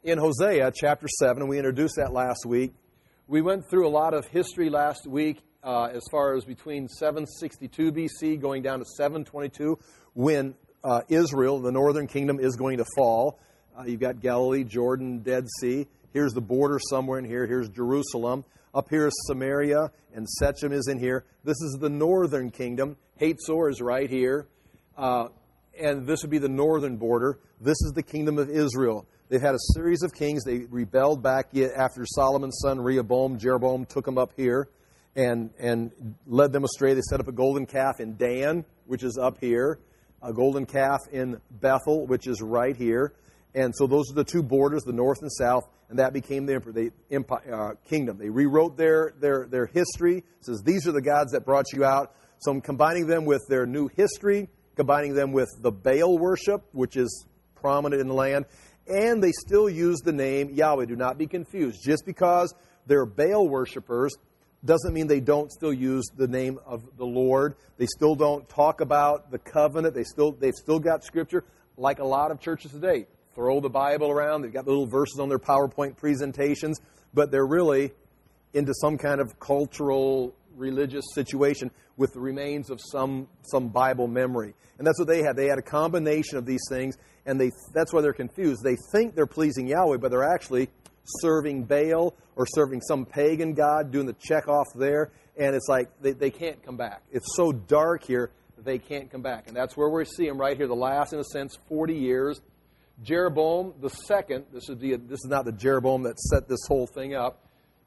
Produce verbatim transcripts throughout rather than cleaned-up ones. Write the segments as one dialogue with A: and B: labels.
A: in Hosea chapter seven, and we introduced that last week. We went through a lot of history last week uh, as far as between seven sixty-two B C going down to seven twenty-two when uh, Israel, the northern kingdom, is going to fall. Uh, you've got Galilee, Jordan, Dead Sea. Here's the border somewhere in here. Here's Jerusalem. Up here is Samaria, and Shechem is in here. This is the northern kingdom. Hatzor is right here. Uh, and this would be the northern border. This is the kingdom of Israel. They've had a series of kings. They rebelled back after Solomon's son, Rehoboam. Jeroboam took them up here and, and led them astray. They set up a golden calf in Dan, which is up here. A golden calf in Bethel, which is right here. And so those are the two borders, the north and south, and that became the emperor, the empire, uh, kingdom. They rewrote their, their, their history. It says, these are the gods that brought you out. So I'm combining them with their new history, combining them with the Baal worship, which is prominent in the land, and they still use the name Yahweh. Do not be confused. Just because they're Baal worshipers doesn't mean they don't still use the name of the Lord. They still don't talk about the covenant. They still, they've still got Scripture, like a lot of churches today. Throw the Bible around. They've got little verses on their PowerPoint presentations, but they're really into some kind of cultural, religious situation with the remains of some some Bible memory. And that's what they had. They had a combination of these things, and they that's why they're confused. They think they're pleasing Yahweh, but they're actually serving Baal or serving some pagan god, doing the check off there, and it's like they, they can't come back. It's so dark here, they can't come back. And that's where we see them right here, the last, in a sense, forty years. Jeroboam the second, this is, the, this is not the Jeroboam that set this whole thing up.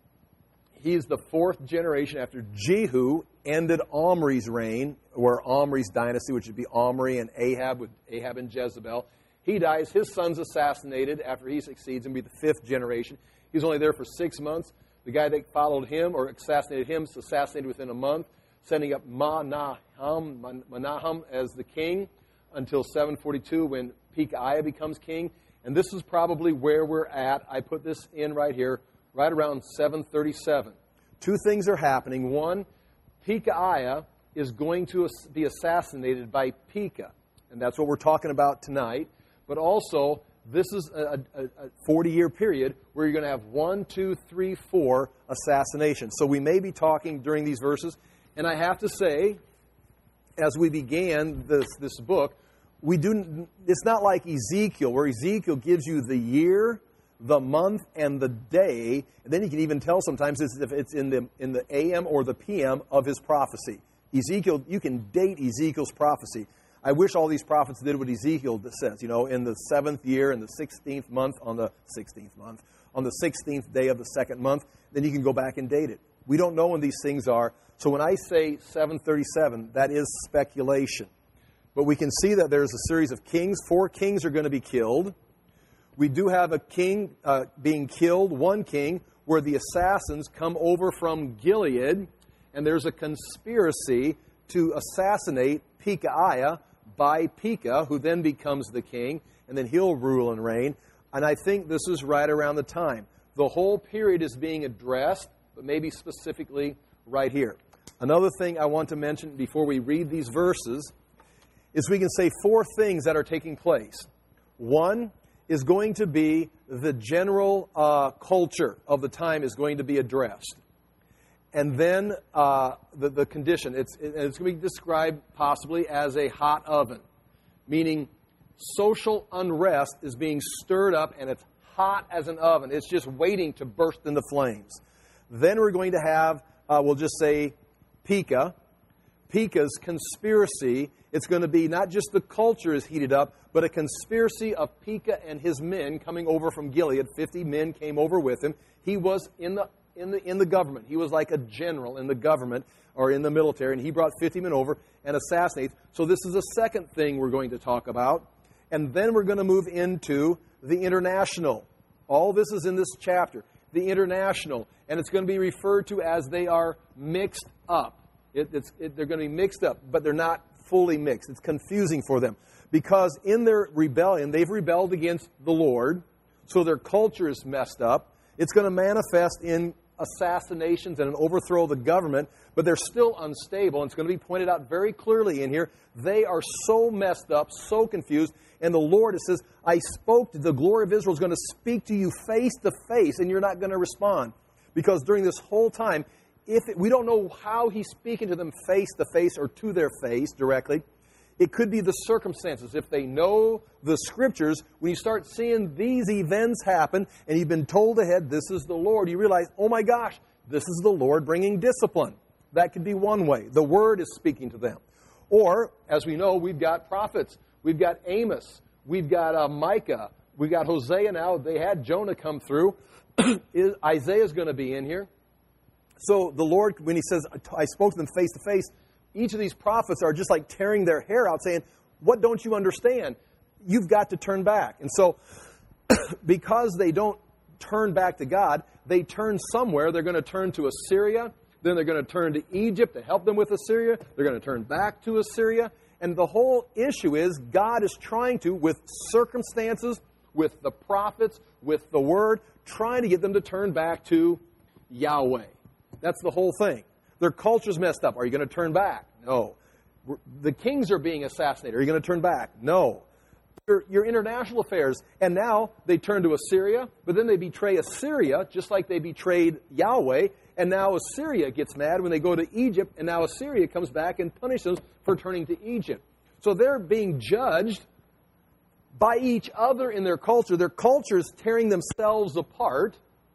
A: He's the fourth generation after Jehu ended Omri's reign, or Omri's dynasty, which would be Omri and Ahab, with Ahab and Jezebel. He dies. His son's assassinated after he succeeds and be the fifth generation. He's only there for six months. The guy that followed him or assassinated him is assassinated within a month, sending up Menahem, Menahem as the king until seven forty-two when Pekahiah becomes king. And this is probably where we're at. I put this in right here, right around seven thirty-seven. Two things are happening. One, Pekahiah is going to be assassinated by Pekah. And that's what we're talking about tonight. But also, this is a forty-year period where you're going to have one, two, three, four assassinations. So we may be talking during these verses. And I have to say, as we began this, this book, we do. It's not like Ezekiel, where Ezekiel gives you the year, the month, and the day, and then you can even tell sometimes if it's in the in the A M or the P M of his prophecy. Ezekiel, you can date Ezekiel's prophecy. I wish all these prophets did what Ezekiel says. You know, in the seventh year, in the sixteenth month, on the sixteenth month, on the sixteenth day of the second month, then you can go back and date it. We don't know when these things are. So when I say seven thirty-seven, that is speculation. But we can see that there's a series of kings. Four kings are going to be killed. We do have a king uh, being killed, one king, where the assassins come over from Gilead, and there's a conspiracy to assassinate Pekahiah by Pekah, who then becomes the king, and then he'll rule and reign. And I think this is right around the time. The whole period is being addressed, but maybe specifically right here. Another thing I want to mention before we read these verses is we can say four things that are taking place. One is going to be the general uh, culture of the time is going to be addressed. And then uh, the, the condition, it's, it, it's going to be described possibly as a hot oven, meaning social unrest is being stirred up and it's hot as an oven. It's just waiting to burst into flames. Then we're going to have, uh, we'll just say, Pekah. Pekah's conspiracy. It's going to be not just the culture is heated up, but a conspiracy of Pekah and his men coming over from Gilead. Fifty men came over with him. He was in the in the in the government. He was like a general in the government or in the military, and he brought fifty men over and assassinates. So this is the second thing we're going to talk about. And then we're going to move into the international. All this is in this chapter. The international. And it's going to be referred to as they are mixed up. It, it's, it, they're going to be mixed up, but they're not fully mixed. It's confusing for them. Because in their rebellion, they've rebelled against the Lord, so their culture is messed up. It's going to manifest in assassinations and an overthrow of the government, but they're still unstable. And it's going to be pointed out very clearly in here. They are so messed up, so confused. And the Lord, it says, I spoke to the glory of Israel is going to speak to you face to face, and you're not going to respond. Because during this whole time, if it, we don't know how he's speaking to them face to face or to their face directly. It could be the circumstances. If they know the Scriptures, when you start seeing these events happen and you've been told ahead, this is the Lord, you realize, oh my gosh, this is the Lord bringing discipline. That could be one way. The Word is speaking to them. Or, as we know, we've got prophets. We've got Amos. We've got uh, Micah. We've got Hosea now. They had Jonah come through. Isaiah's going to be in here. So the Lord, when he says, I spoke to them face to face, each of these prophets are just like tearing their hair out saying, what don't you understand? You've got to turn back. And so because they don't turn back to God, they turn somewhere. They're going to turn to Assyria. Then they're going to turn to Egypt to help them with Assyria. They're going to turn back to Assyria. And the whole issue is God is trying to, with circumstances, with the prophets, with the Word, trying to get them to turn back to Yahweh. That's the whole thing. Their culture's messed up. Are you going to turn back? No. The kings are being assassinated. Are you going to turn back? No. Your, your international affairs. And now they turn to Assyria, but then they betray Assyria just like they betrayed Yahweh. And now Assyria gets mad when they go to Egypt, and now Assyria comes back and punishes them for turning to Egypt. So they're being judged by each other in their culture. Their culture is tearing themselves apart.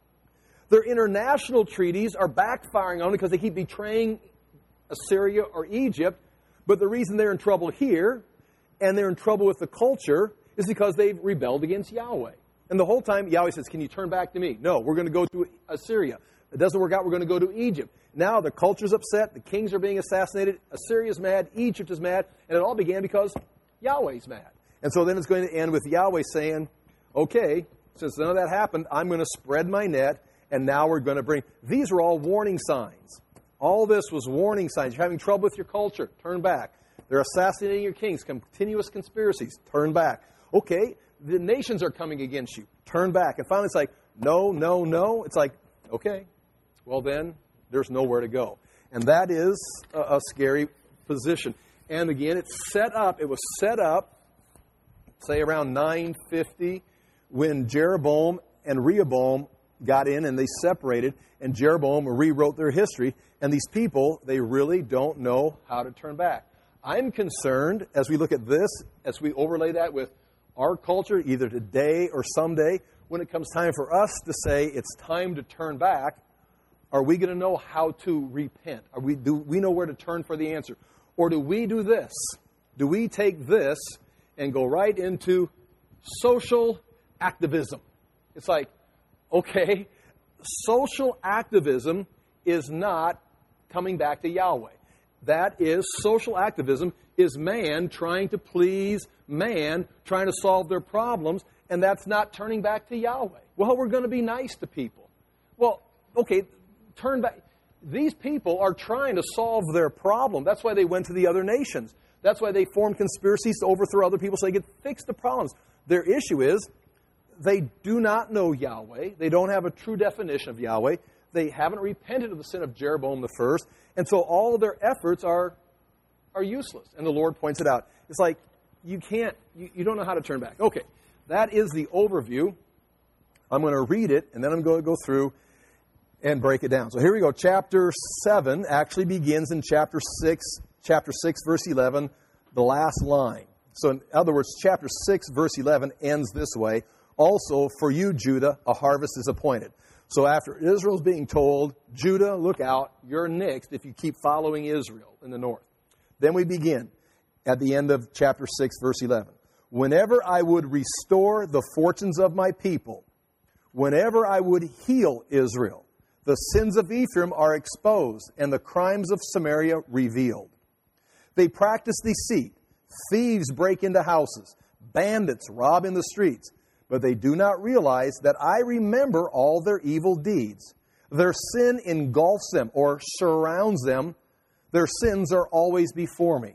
A: Their international treaties are backfiring on them because they keep betraying Assyria or Egypt. But the reason they're in trouble here and they're in trouble with the culture is because they've rebelled against Yahweh. And the whole time, Yahweh says, can you turn back to me? No, we're going to go to Assyria. It doesn't work out, we're going to go to Egypt. Now the culture's upset, the kings are being assassinated, Assyria's mad, Egypt is mad, and it all began because Yahweh's mad. And so then it's going to end with Yahweh saying, okay, since none of that happened, I'm going to spread my net. And now we're going to bring, these are all warning signs. All this was warning signs. You're having trouble with your culture, turn back. They're assassinating your kings, continuous conspiracies, turn back. Okay, the nations are coming against you, turn back. And finally it's like, no, no, no. It's like, okay, well then, there's nowhere to go. And that is a, a scary position. And again, it's set up, it was set up, say around nine fifty, when Jeroboam and Rehoboam got in and they separated, and Jeroboam rewrote their history. And these people, they really don't know how to turn back. I'm concerned, as we look at this, as we overlay that with our culture, either today or someday, when it comes time for us to say it's time to turn back, are we going to know how to repent? Are we, do we know where to turn for the answer? Or do we do this? Do we take this and go right into social activism? It's like, okay, social activism is not coming back to Yahweh. That is, social activism is man trying to please man, trying to solve their problems, and that's not turning back to Yahweh. Well, we're going to be nice to people. Well, okay, turn back. These people are trying to solve their problem. That's why they went to the other nations. That's why they formed conspiracies to overthrow other people so they could fix the problems. Their issue is, they do not know Yahweh. They don't have a true definition of Yahweh. They haven't repented of the sin of Jeroboam the first. And so all of their efforts are, are useless. And the Lord points it out. It's like, you can't, you, you don't know how to turn back. Okay, that is the overview. I'm going to read it, and then I'm going to go through and break it down. So here we go. Chapter seven actually begins in chapter six, chapter six, verse eleven, the last line. So in other words, chapter six, verse eleven ends this way. Also, for you, Judah, a harvest is appointed. So after Israel's being told, Judah, look out, you're next if you keep following Israel in the north. Then we begin at the end of chapter six, verse eleven. Whenever I would restore the fortunes of my people, whenever I would heal Israel, the sins of Ephraim are exposed and the crimes of Samaria revealed. They practice deceit. Thieves break into houses. Bandits rob in the streets. But they do not realize that I remember all their evil deeds. Their sin engulfs them or surrounds them. Their sins are always before me.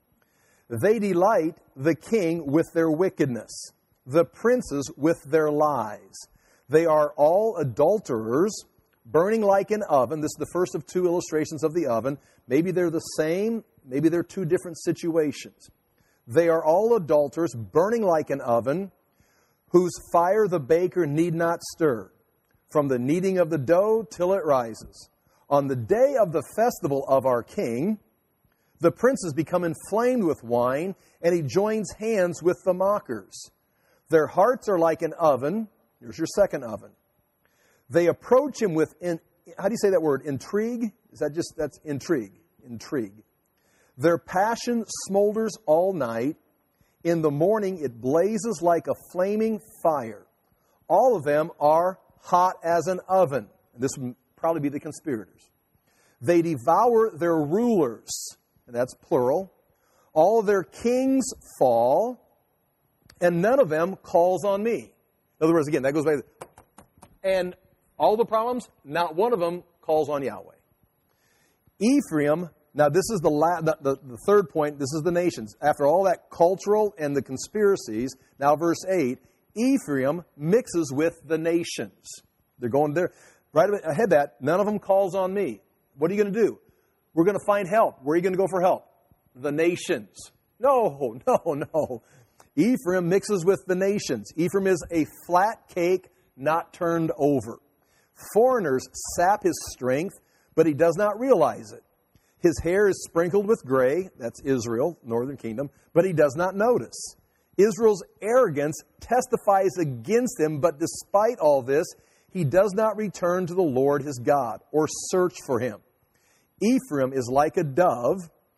A: They delight the king with their wickedness, the princes with their lies. They are all adulterers, burning like an oven. This is the first of two illustrations of the oven. Maybe they're the same. Maybe they're two different situations. They are all adulterers, burning like an oven, whose fire the baker need not stir, from the kneading of the dough till it rises. On the day of the festival of our King, the princes become inflamed with wine, and he joins hands with the mockers. Their hearts are like an oven. Here's your second oven. They approach him with, in, how do you say that word? Intrigue? Is that just, that's intrigue. Intrigue. Their passion smolders all night. In the morning it blazes like a flaming fire. All of them are hot as an oven. This would probably be the conspirators. They devour their rulers, and that's plural. All their kings fall, and none of them calls on me. In other words, again, that goes back to, and all the problems, not one of them calls on Yahweh. Ephraim, now this is the, la, the, the, the third point, this is the nations. After all that cultural and the conspiracies, now verse eight, Ephraim mixes with the nations. They're going there. Right ahead of that, none of them calls on me. What are you going to do? We're going to find help. Where are you going to go for help? The nations. No, no, no. Ephraim mixes with the nations. Ephraim is a flat cake not turned over. Foreigners sap his strength, but he does not realize it. His hair is sprinkled with gray, that's Israel, northern kingdom, but he does not notice. Israel's arrogance testifies against him, but despite all this, he does not return to the Lord his God or search for him. Ephraim is like a dove,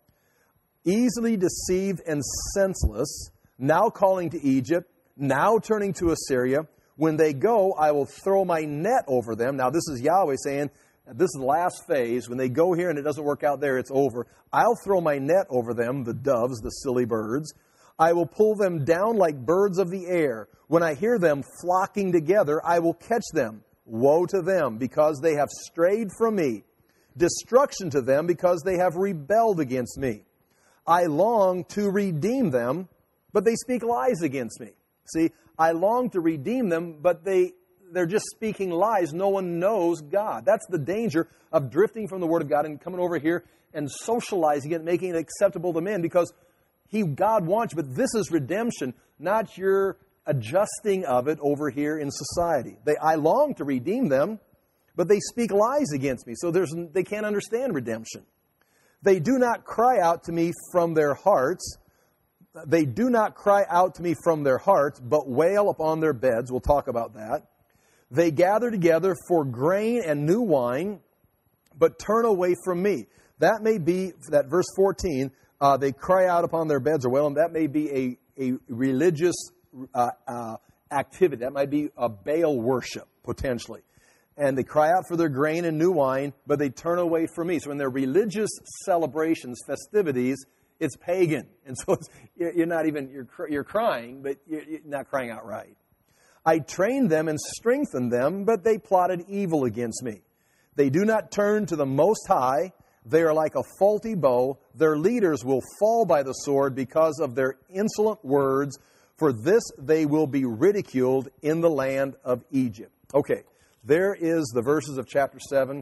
A: easily deceived and senseless, now calling to Egypt, now turning to Assyria. When they go, I will throw my net over them. Now this is Yahweh saying, this is the last phase. When they go here and it doesn't work out there, it's over. I'll throw my net over them, the doves, the silly birds. I will pull them down like birds of the air. When I hear them flocking together, I will catch them. Woe to them, because they have strayed from me. Destruction to them, because they have rebelled against me. I long to redeem them, but they speak lies against me. See, I long to redeem them, but they, they're just speaking lies. No one knows God. That's the danger of drifting from the Word of God and coming over here and socializing it, making it acceptable to men, because He, God wants you, but this is redemption, not your adjusting of it over here in society. They, I long to redeem them, but they speak lies against me, so there's, they can't understand redemption. They do not cry out to me from their hearts. They do not cry out to me from their hearts, but wail upon their beds. We'll talk about that. They gather together for grain and new wine, but turn away from me. That may be, that verse fourteen, uh, they cry out upon their beds or wail, and that may be a, a religious uh, uh, activity. That might be a Baal worship, potentially. And they cry out for their grain and new wine, but they turn away from me. So in their religious celebrations, festivities, it's pagan. And so it's, you're not even, you're, you're crying, but you're not crying outright. I trained them and strengthened them, but they plotted evil against me. They do not turn to the Most High. They are like a faulty bow. Their leaders will fall by the sword because of their insolent words. For this they will be ridiculed in the land of Egypt. Okay, there is the verses of chapter seven.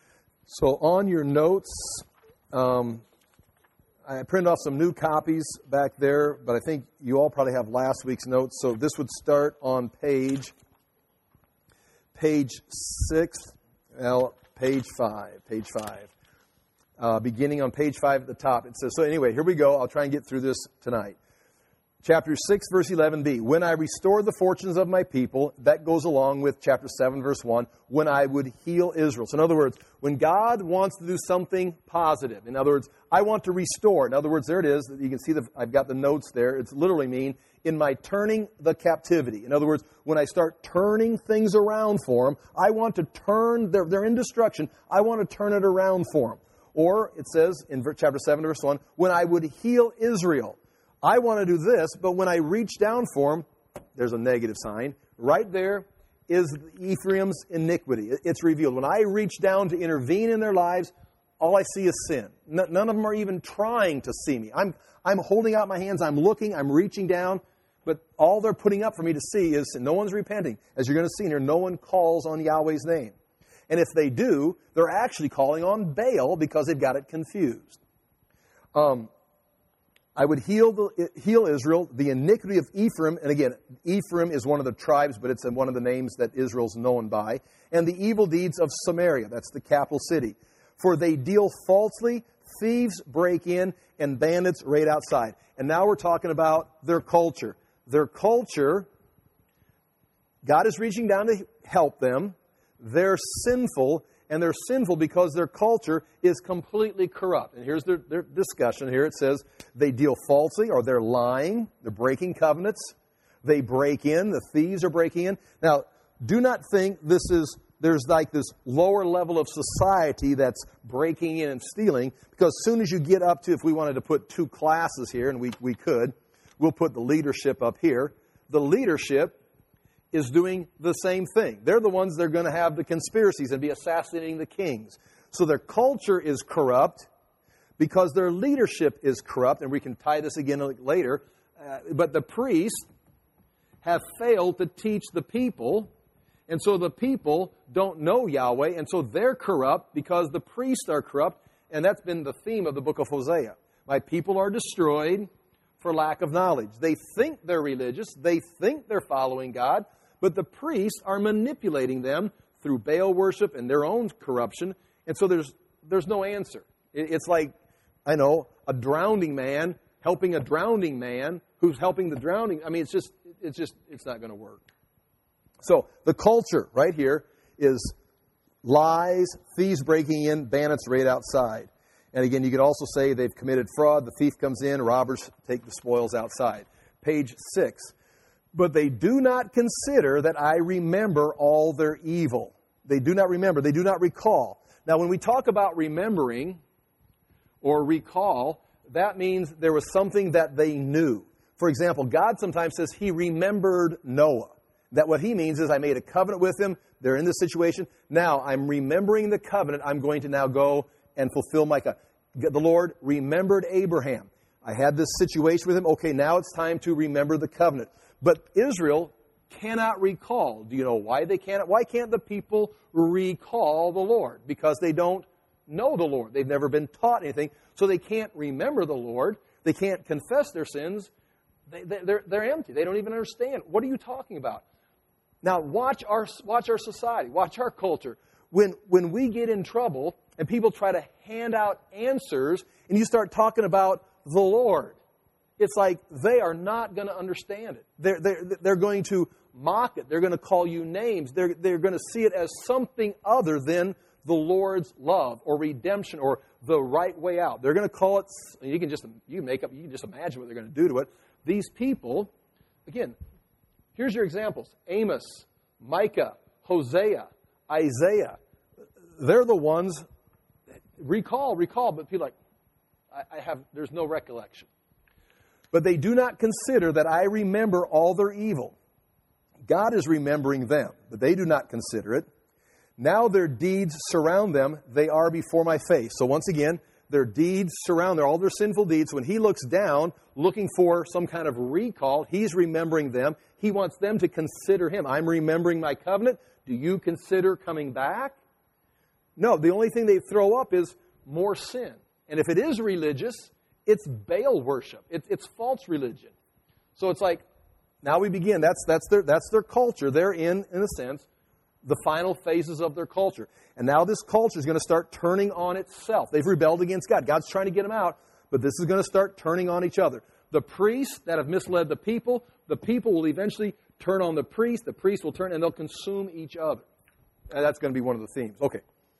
A: So on your notes, um, I printed off some new copies back there, but I think you all probably have last week's notes. So this would start on page, page six, well, page five, page five. Uh, beginning on page five at the top. It says, so anyway, here we go. I'll try and get through this tonight. Chapter six, verse eleven b. When I restore the fortunes of my people, that goes along with chapter seven, verse one, when I would heal Israel. So in other words, when God wants to do something positive, in other words, I want to restore. In other words, there it is. You can see the, I've got the notes there. It's literally mean in my turning the captivity. In other words, when I start turning things around for them, I want to turn, they're, they're in destruction. I want to turn it around for them. Or it says in chapter seven, verse one, when I would heal Israel. I want to do this, but when I reach down for them, there's a negative sign. Right there is Ephraim's iniquity. It's revealed. When I reach down to intervene in their lives, all I see is sin. None of them are even trying to see me. I'm, I'm holding out my hands. I'm looking. I'm reaching down. But all they're putting up for me to see is sin. No one's repenting. As you're going to see here, no one calls on Yahweh's name. And if they do, they're actually calling on Baal because they've got it confused. Um, I would heal the, heal Israel, the iniquity of Ephraim. And again, Ephraim is one of the tribes, but it's one of the names that Israel's known by. And the evil deeds of Samaria. That's the capital city. For they deal falsely, thieves break in, and bandits raid outside. And now we're talking about their culture. Their culture, God is reaching down to help them. They're sinful, and they're sinful because their culture is completely corrupt. And here's their, their discussion here. It says they deal falsely, or they're lying. They're breaking covenants. They break in. The thieves are breaking in. Now, do not think this is, there's like this lower level of society that's breaking in and stealing, because as soon as you get up to, if we wanted to put two classes here, and we, we could, we'll put the leadership up here. The leadership is doing the same thing. They're the ones that are going to have the conspiracies and be assassinating the kings. So their culture is corrupt because their leadership is corrupt, and we can tie this again later. Uh, but the priests have failed to teach the people, and so the people don't know Yahweh, and so they're corrupt because the priests are corrupt, and that's been the theme of the book of Hosea. My people are destroyed for lack of knowledge. They think they're religious, they think they're following God, but the priests are manipulating them through Baal worship and their own corruption, and so there's there's no answer. It's like, I know, a drowning man helping a drowning man who's helping the drowning. I mean, it's just, it's just, it's not going to work. So the culture right here is lies, thieves breaking in, bandits raid outside. And again, you could also say they've committed fraud. The thief comes in, robbers take the spoils outside. Page six. But they do not consider that I remember all their evil. They do not remember. They do not recall. Now, when we talk about remembering or recall, that means there was something that they knew. For example, God sometimes says He remembered Noah. That what He means is I made a covenant with him. They're in this situation. Now, I'm remembering the covenant. I'm going to now go and fulfill my covenant. The Lord remembered Abraham. I had this situation with him. Okay, now it's time to remember the covenant. But Israel cannot recall. Do you know why they cannot? Why can't the people recall the Lord? Because they don't know the Lord. They've never been taught anything. So they can't remember the Lord. They can't confess their sins. They, they, they're, they're empty. They don't even understand. What are you talking about? Now, watch our, watch our society. Watch our culture. When, when we get in trouble and people try to hand out answers and you start talking about the Lord, it's like they are not going to understand it. They're, they're, they're going to mock it. They're going to call you names. They're, they're going to see it as something other than the Lord's love or redemption or the right way out. They're going to call it, you can just you can make up, you can just imagine what they're going to do to it. These people, again, here's your examples. Amos, Micah, Hosea, Isaiah. They're the ones, recall, recall, but people are like, I, I have, there's no recollection. But they do not consider that I remember all their evil. God is remembering them, but they do not consider it. Now their deeds surround them. They are before my face. So once again, their deeds surround them, all their sinful deeds. When He looks down, looking for some kind of recall, He's remembering them. He wants them to consider Him. I'm remembering my covenant. Do you consider coming back? No, the only thing they throw up is more sin. And if it is religious, it's Baal worship. It's, it's false religion. So it's like, now we begin. That's, that's, their, that's their culture. They're in, in a sense, the final phases of their culture. And now this culture is going to start turning on itself. They've rebelled against God. God's trying to get them out, but this is going to start turning on each other. The priests that have misled the people, the people will eventually turn on the priest. The priest will turn, and they'll consume each other. And that's going to be one of the themes. Okay.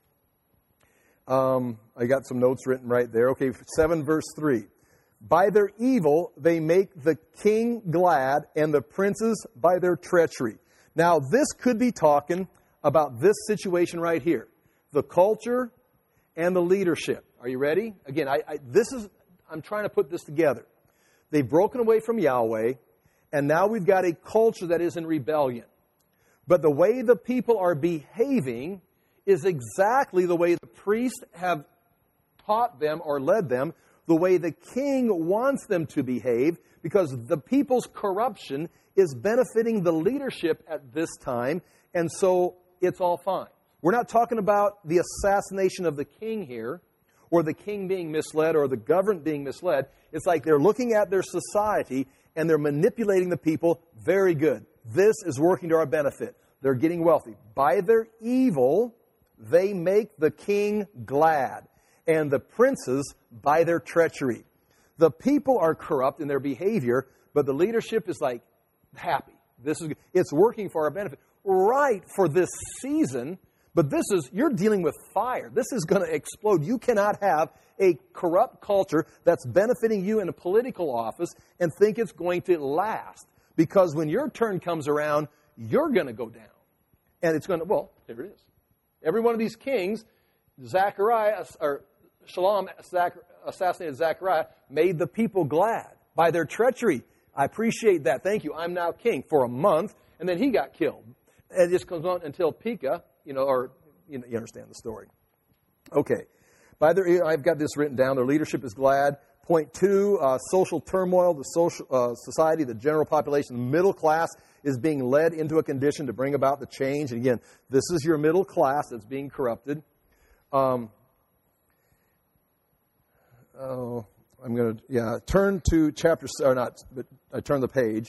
A: Um, I got some notes written right there. Okay, seven verse three. By their evil they make the king glad, and the princes by their treachery. Now, this could be talking about this situation right here. The culture and the leadership. Are you ready? Again, I, I, this is, I'm trying to put this together. They've broken away from Yahweh, and now we've got a culture that is in rebellion. But the way the people are behaving is exactly the way the priests have taught them or led them, the way the king wants them to behave, because the people's corruption is benefiting the leadership at this time, and so it's all fine. We're not talking about the assassination of the king here, or the king being misled, or the government being misled. It's like they're looking at their society and they're manipulating the people. Very good. This is working to our benefit. They're getting wealthy. By their evil, they make the king glad, and the princes by their treachery. The people are corrupt in their behavior, but the leadership is like happy. This is it's working for our benefit. Right for this season, but this is, you're dealing with fire. This is going to explode. You cannot have a corrupt culture that's benefiting you in a political office and think it's going to last. Because when your turn comes around, you're going to go down. And it's going to, well, there it is. Every one of these kings, Zechariah, or Shalom assassinated Zechariah, made the people glad by their treachery. I appreciate that. Thank you. I'm now king for a month. And then he got killed. And it just comes on until Pekah, you know, or you, know, you understand the story. Okay. By their, I've got this written down. Their leadership is glad. Point two, uh, social turmoil, the social uh, society, the general population, the middle class is being led into a condition to bring about the change. And again, this is your middle class that's being corrupted. Um, oh, I'm going to, yeah, turn to chapter, or not, but I turn the page.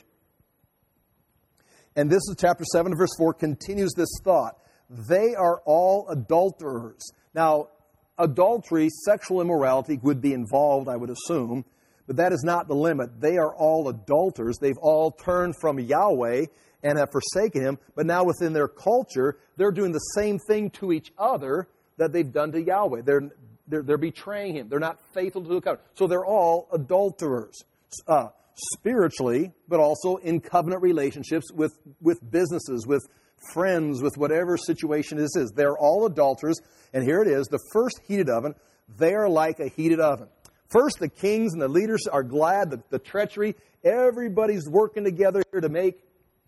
A: And this is chapter seven, verse four, continues this thought. They are all adulterers. Now, adultery, sexual immorality would be involved, I would assume, but that is not the limit. They are all adulterers. They've all turned from Yahweh and have forsaken Him, but now within their culture, they're doing the same thing to each other that they've done to Yahweh. They're, they're, they're betraying Him. They're not faithful to the covenant. So they're all adulterers. Uh, spiritually, but also in covenant relationships with, with businesses, with friends, with whatever situation this is. They're all adulterers, and here it is, the first heated oven, they're like a heated oven. First, the kings and the leaders are glad, the, the treachery, everybody's working together here to make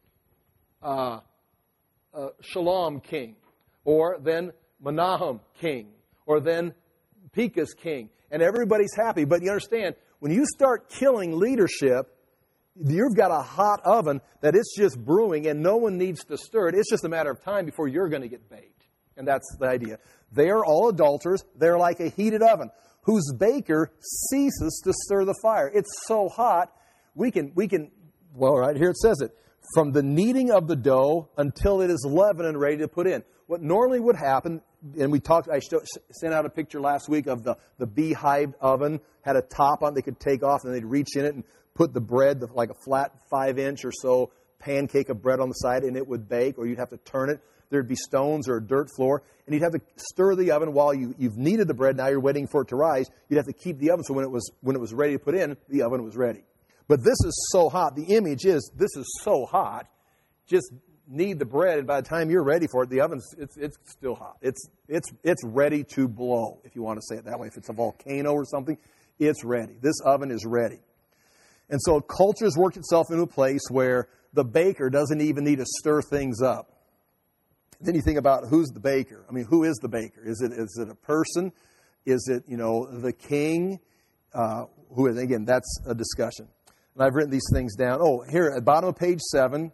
A: uh, uh, Shalom king, or then Menahem king, or then Pekah's king, and everybody's happy. But you understand, when you start killing leadership, you've got a hot oven that it's just brewing and no one needs to stir it. It's just a matter of time before you're going to get baked. And that's the idea. They are all adulterers. They're like a heated oven whose baker ceases to stir the fire. It's so hot, we can, we can, well, right here it says it, from the kneading of the dough until it is leavened and ready to put in. What normally would happen, and we talked, I sent out a picture last week of the, the beehive oven, had a top on it they could take off, and they'd reach in it and put the bread, like a flat five-inch or so pancake of bread on the side, and it would bake, or you'd have to turn it. There'd be stones or a dirt floor, and you'd have to stir the oven while you, you've kneaded the bread. Now you're waiting for it to rise. You'd have to keep the oven, so when it was when it was ready to put in, the oven was ready. But this is so hot. The image is, this is so hot, just knead the bread, and by the time you're ready for it, the oven's it's it's still hot. It's it's it's ready to blow, if you want to say it that way. If it's a volcano or something, it's ready. This oven is ready. And so culture has worked itself into a place where the baker doesn't even need to stir things up. Then you think about who's the baker. I mean, who is the baker? Is it is it a person? Is it, you know, the king? Uh, who is, again, that's a discussion. And I've written these things down. Oh, here at the bottom of page seven,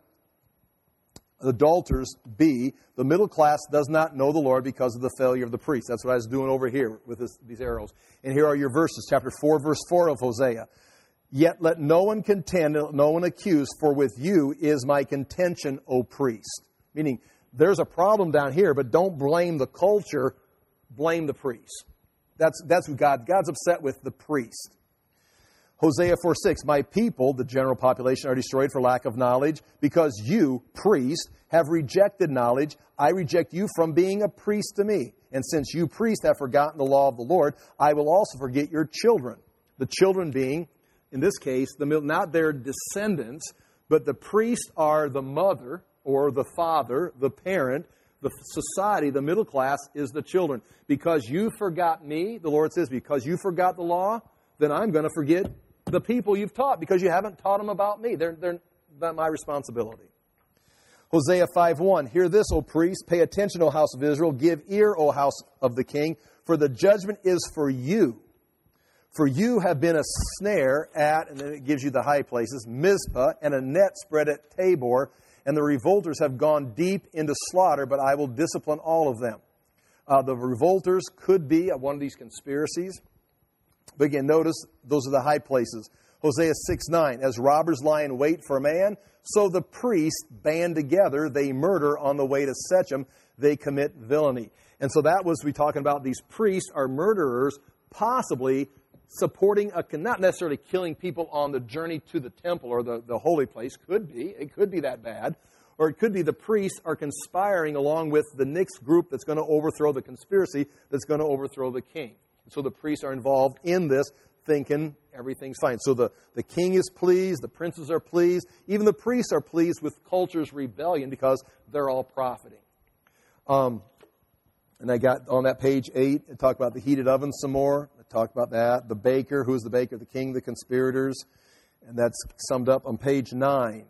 A: adulterers, B, the middle class does not know the Lord because of the failure of the priest. That's what I was doing over here with this, these arrows. And here are your verses, chapter four, verse four of Hosea. Yet let no one contend, no one accuse, for with you is my contention, O priest. Meaning, there's a problem down here, but don't blame the culture, blame the priest. That's, that's who God, God's upset with, the priest. Hosea four six, my people, the general population, are destroyed for lack of knowledge, because you, priest, have rejected knowledge. I reject you from being a priest to me. And since you, priest, have forgotten the law of the Lord, I will also forget your children. The children being, in this case, the not their descendants, but the priests are the mother or the father, the parent. The society, the middle class, is the children. Because you forgot me, the Lord says, because you forgot the law, then I'm going to forget the people you've taught, because you haven't taught them about me. They're, they're not my responsibility. Hosea five one, hear this, O priest, pay attention, O house of Israel, give ear, O house of the king, for the judgment is for you. For you have been a snare at, and then it gives you the high places, Mizpah, and a net spread at Tabor, and the revolters have gone deep into slaughter, but I will discipline all of them. Uh, the revolters could be one of these conspiracies. But again, notice those are the high places. Hosea six nine, as robbers lie in wait for a man, so the priests band together, they murder on the way to Shechem, they commit villainy. And so that was, we talking about these priests are murderers, possibly supporting, a, not necessarily killing people on the journey to the temple or the, the holy place. Could be. It could be that bad. Or it could be the priests are conspiring along with the next group that's going to overthrow the conspiracy, that's going to overthrow the king. So the priests are involved in this, thinking everything's fine. So the, the king is pleased, the princes are pleased, even the priests are pleased with culture's rebellion because they're all profiting. Um, and I got on that page eight, I talked about the heated oven some more. I talked about that. The baker, who's the baker? The king, the conspirators. And that's summed up on page nine.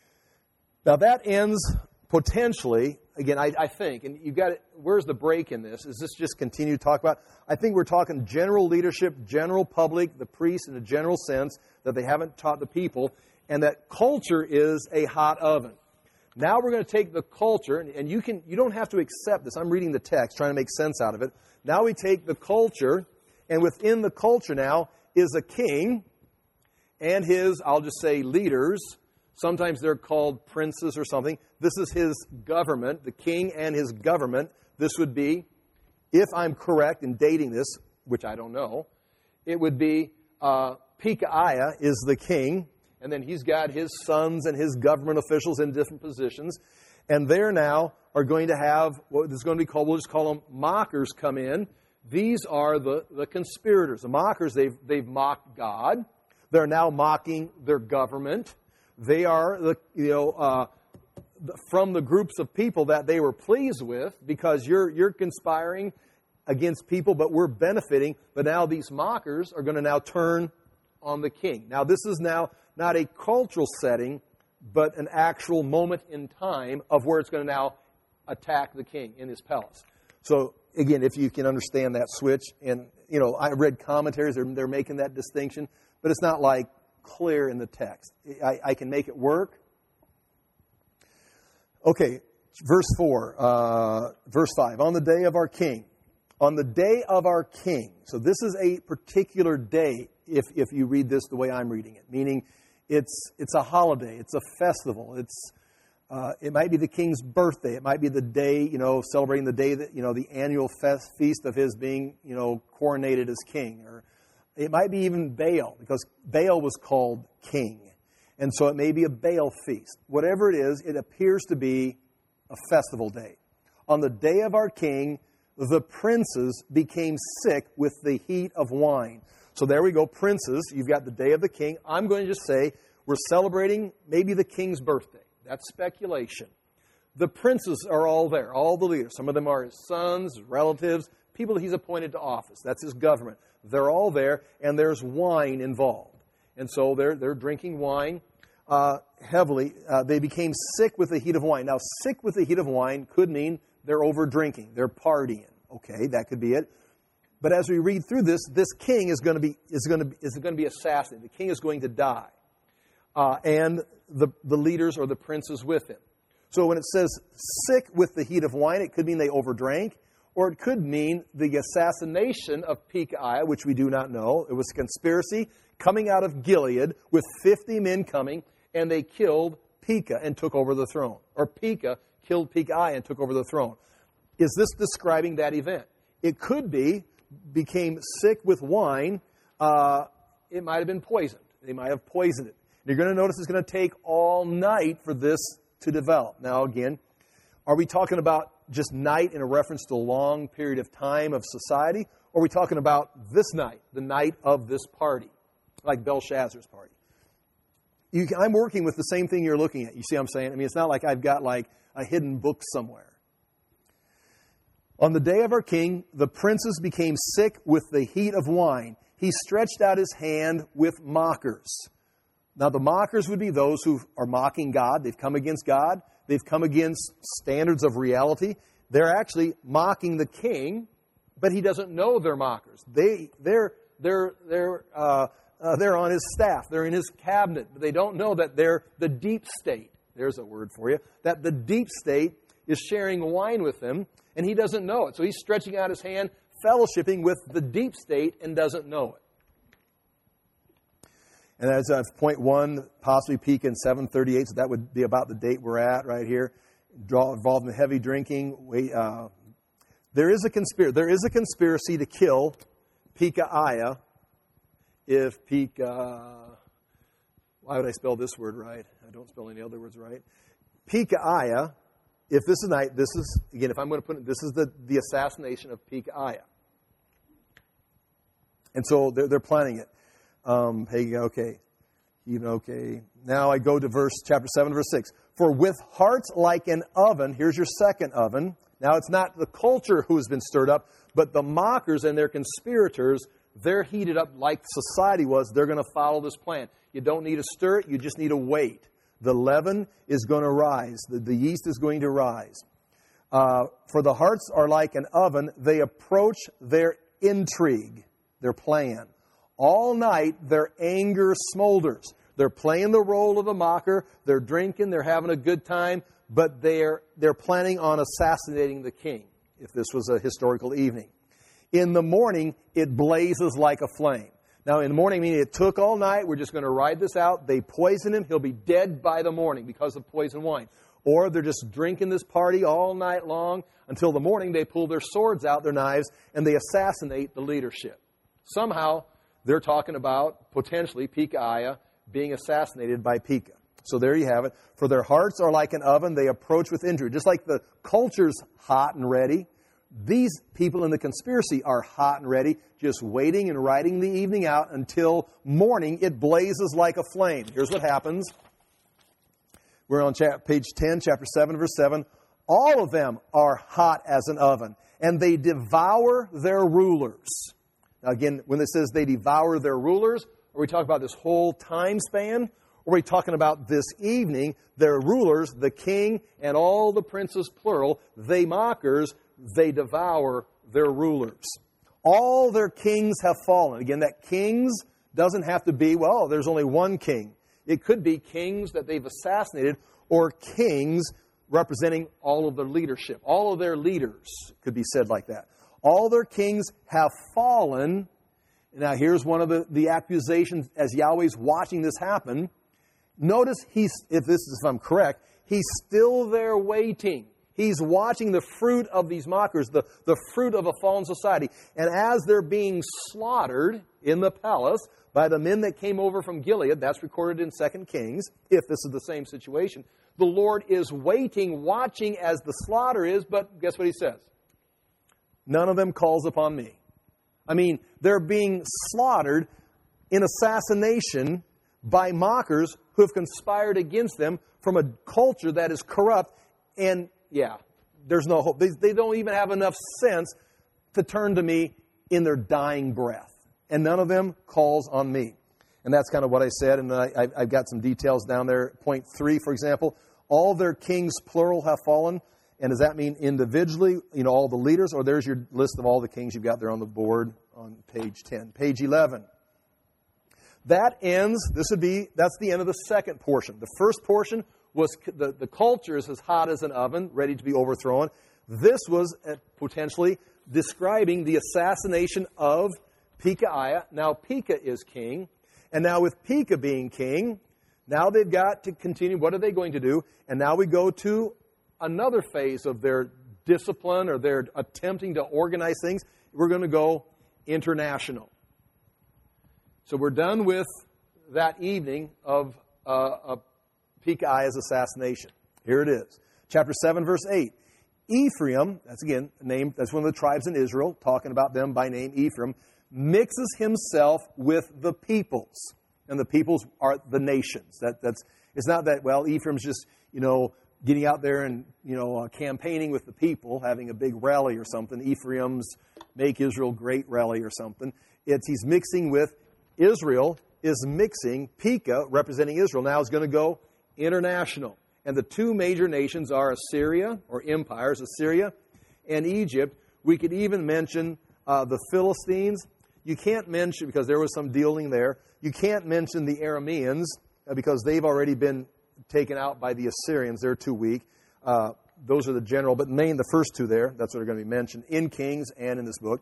A: Now that ends potentially, again, I, I think, and you've got it, where's the break in this? Is this just continue to talk about? I think we're talking general leadership, general public, the priests in a general sense, that they haven't taught the people, and that culture is a hot oven. Now we're going to take the culture, and, and you can you don't have to accept this. I'm reading the text, trying to make sense out of it. Now we take the culture, and within the culture now is a king and his, I'll just say, leaders. Sometimes they're called princes or something. This is his government, the king and his government. This would be, if I'm correct in dating this, which I don't know, it would be uh, Pekahiah is the king, and then he's got his sons and his government officials in different positions. And there now are going to have what is going to be called, we'll just call them mockers come in. These are the, the conspirators. The mockers, they've, they've mocked God. They're now mocking their government. They are, the you know, uh, from the groups of people that they were pleased with, because you're you're conspiring against people, but we're benefiting. But now these mockers are going to now turn on the king. Now this is now not a cultural setting, but an actual moment in time of where it's going to now attack the king in his palace. So again, if you can understand that switch, and you know, I read commentaries; they're they're making that distinction, but it's not like clear in the text. I, I can make it work. Okay, verse four, uh, verse five. On the day of our king. On the day of our king. So this is a particular day, if if you read this the way I'm reading it. Meaning, it's it's a holiday. It's a festival. It's uh, it might be the king's birthday. It might be the day, you know, celebrating the day that, you know, the annual fest, feast of his being, you know, coronated as king. Or it might be even Baal, because Baal was called king. And so it may be a Baal feast. Whatever it is, it appears to be a festival day. On the day of our king, the princes became sick with the heat of wine. So there we go, princes. You've got the day of the king. I'm going to just say we're celebrating maybe the king's birthday. That's speculation. The princes are all there, all the leaders. Some of them are his sons, relatives, people that he's appointed to office. That's his government. They're all there, and there's wine involved. And so they're they're drinking wine uh, heavily. Uh, they became sick with the heat of wine. Now, sick with the heat of wine could mean they're over drinking, they're partying. Okay, that could be it. But as we read through this, this king is going to be is going to be, is going to be assassinated. The king is going to die, uh, and the the leaders or the princes with him. So when it says sick with the heat of wine, it could mean they overdrank. Or it could mean the assassination of Pekahiah, which we do not know. It was a conspiracy coming out of Gilead with fifty men coming, and they killed Pekah and took over the throne. Or Pekah killed Pekahiah and took over the throne. Is this describing that event? It could be, became sick with wine. Uh, it might have been poisoned. They might have poisoned it. You're going to notice it's going to take all night for this to develop. Now, again, are we talking about just night in a reference to a long period of time of society? Or are we talking about this night, the night of this party, like Belshazzar's party? You can, I'm working with the same thing you're looking at. You see what I'm saying? I mean, it's not like I've got like a hidden book somewhere. On the day of our king, the princes became sick with the heat of wine. He stretched out his hand with mockers. Now, the mockers would be those who are mocking God. They've come against God. They've come against standards of reality. They're actually mocking the king, but he doesn't know they're mockers. They, they're, they're, they're, uh, uh, they're on his staff. They're in his cabinet. But they don't know that they're the deep state. there's a word for you, that the deep state is sharing wine with him, and he doesn't know it. So he's stretching out his hand, fellowshipping with the deep state, and doesn't know it. And as uh, point one, possibly peak in seven thirty-eight, so that would be about the date we're at right here. Draw, involved in heavy drinking. We, uh, there is a conspiracy. There is a conspiracy to kill Pekahiah if Pekah. Why would I spell this word right? I don't spell any other words right. Pekahiah. If this is night, this is again. If I'm going to put it, this is the the assassination of Pekahiah. And so they're, they're planning it. Um, hey, okay, even okay. Now I go to verse chapter seven, verse six. For with hearts like an oven, here's your second oven. Now it's not the culture who has been stirred up, but the mockers and their conspirators. They're heated up like society was. They're going to follow this plan. You don't need to stir it. You just need to wait. The leaven is going to rise. The, the yeast is going to rise. Uh, for the hearts are like an oven. They approach their intrigue, their plan. All night, their anger smolders. They're playing the role of the mocker. They're drinking. They're having a good time. But they're, they're planning on assassinating the king, if this was a historical evening. In the morning, it blazes like a flame. Now, in the morning, meaning it took all night. We're just going to ride this out. They poison him. He'll be dead by the morning because of poison wine. Or they're just drinking this party all night long. Until the morning, they pull their swords out, their knives, and they assassinate the leadership. Somehow, they're talking about, potentially, Pekahiah being assassinated by Pekah. So there you have it. For their hearts are like an oven. They approach with injury. Just like the culture's hot and ready, these people in the conspiracy are hot and ready, just waiting and riding the evening out until morning. It blazes like a flame. Here's what happens. We're on chap- page ten, chapter seven, verse seven. All of them are hot as an oven, and they devour their rulers. Now again, when it says they devour their rulers, are we talking about this whole time span? Or are we talking about this evening? Their rulers, the king and all the princes, plural, they mockers, they devour their rulers. All their kings have fallen. Again, that kings doesn't have to be, well, there's only one king. It could be kings that they've assassinated or kings representing all of their leadership. All of their leaders could be said like that. All their kings have fallen. Now, here's one of the, the accusations as Yahweh's watching this happen. Notice, he's, if this is, if I'm correct, he's still there waiting. He's watching the fruit of these mockers, the, the fruit of a fallen society. And as they're being slaughtered in the palace by the men that came over from Gilead, that's recorded in Second Kings, if this is the same situation, the Lord is waiting, watching as the slaughter is, but guess what he says? None of them calls upon me. I mean, they're being slaughtered in assassination by mockers who have conspired against them from a culture that is corrupt. And, yeah, there's no hope. They, they don't even have enough sense to turn to me in their dying breath. And none of them calls on me. And that's kind of what I said. And I, I've got some details down there. Point three, for example, all their kings, plural, have fallen. And does that mean individually, you know, all the leaders? Or there's your list of all the kings you've got there on the board on page ten. Page eleven. That ends, this would be, that's the end of the second portion. The first portion was the, the culture is as hot as an oven, ready to be overthrown. This was potentially describing the assassination of Pekahiah. Now Pekah is king. And now with Pekah being king, now they've got to continue. What are they going to do? And now we go to another phase of their discipline or their attempting to organize things. We're going to go international. So we're done with that evening of uh, of Pekahiah's assassination. Here it is. Chapter seven, verse eight. Ephraim, that's again a name, that's one of the tribes in Israel, talking about them by name, Ephraim, mixes himself with the peoples. And the peoples are the nations. That, that's It's not that, well, Ephraim's just, you know, getting out there and, you know, uh, campaigning with the people, having a big rally or something. Ephraim's Make Israel Great rally or something. It's he's mixing with Israel, is mixing. Pekah, representing Israel, now is going to go international. And the two major nations are Assyria, or empires, Assyria and Egypt. We could even mention uh, the Philistines. You can't mention, because there was some dealing there, you can't mention the Arameans uh, because they've already been taken out by the Assyrians. They're too weak. Uh, those are the general, but main, the first two there, that's what are going to be mentioned in Kings and in this book.